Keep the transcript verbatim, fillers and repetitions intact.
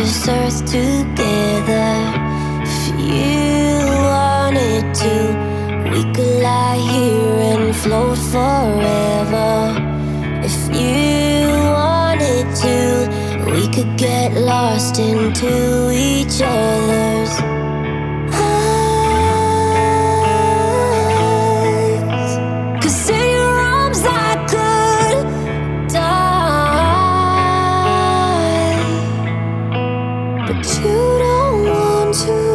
this earth together. If you wanted to, we could lie here and float forever. If you wanted to, we could get lost into each other's eyes. 'Cause in your arms I could die, but you don't want to.